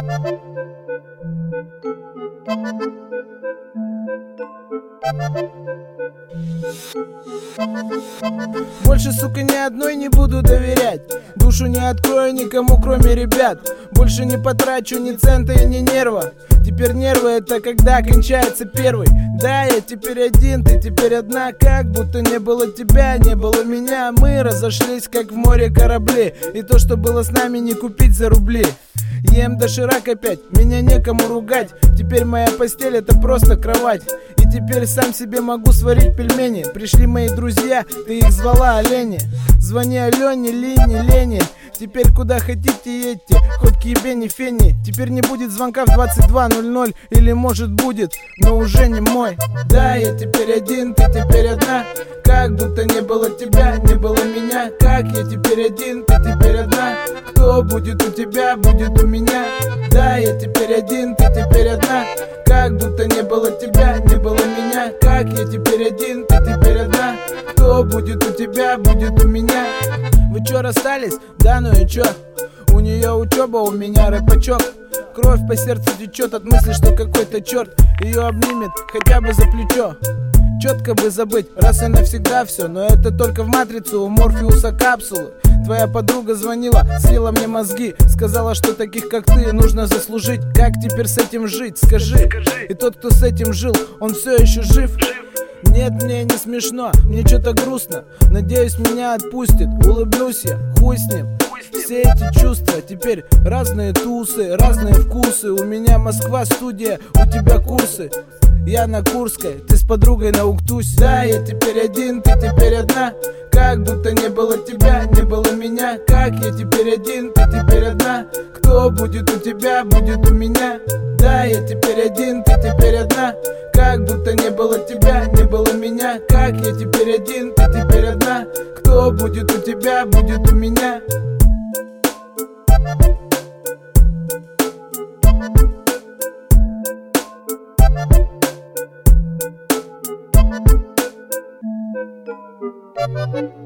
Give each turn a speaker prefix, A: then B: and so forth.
A: Больше, сука, ни одной не буду доверять. Душу не открою никому, кроме ребят. Больше не потрачу ни цента и ни нерва. Теперь нервы — это когда кончается первый. Да, я теперь один, ты теперь одна. Как будто не было тебя, не было меня. Мы разошлись, как в море корабли. И то, что было с нами, не купить за рубли. Ем доширак опять, меня некому ругать. Теперь моя постель — это просто кровать. И теперь сам себе могу сварить пельмени. Пришли мои друзья, ты их звала олени. Звони Алене, Лине, Лене. Теперь куда хотите едьте, хоть к ебени фени. Теперь не будет звонка в 22:00. Или может будет, но уже не мой. Да, я теперь один, ты теперь одна. Как будто не было тебя, не было меня. Как я теперь один, ты теперь одна. Кто будет у тебя, будет у меня. Да, я теперь один, ты теперь одна. Как будто не было тебя, не было меня. Как я теперь один, ты теперь одна. Кто будет у тебя, будет у меня. Вы чё, расстались? Да ну и чё? У нее учеба, у меня рэпачок. Кровь по сердцу течет от мысли, что какой-то черт ее обнимет хотя бы за плечо. Четко бы забыть раз и навсегда все, но это только в матрицу у Морфеуса капсулы. Твоя подруга звонила, съела мне мозги. Сказала, что таких как ты нужно заслужить. Как теперь с этим жить, скажи. И тот, кто с этим жил, он все еще жив? Нет, мне не смешно, мне что-то грустно. Надеюсь, меня отпустит, улыбнусь я, хуй с ним. Все эти чувства, теперь разные тусы, разные вкусы. У меня Москва, студия, у тебя курсы. Я на Курской, ты с подругой на Уктусе. Да, я теперь один, ты теперь одна. Как будто не было тебя, не было меня. Как я теперь один, ты теперь одна. Кто будет у тебя, будет у меня. Да, я теперь один, ты теперь одна. Как будто не было тебя, не было меня. Как я теперь один, ты теперь одна. Кто будет у тебя, будет у меня.
B: Thank you.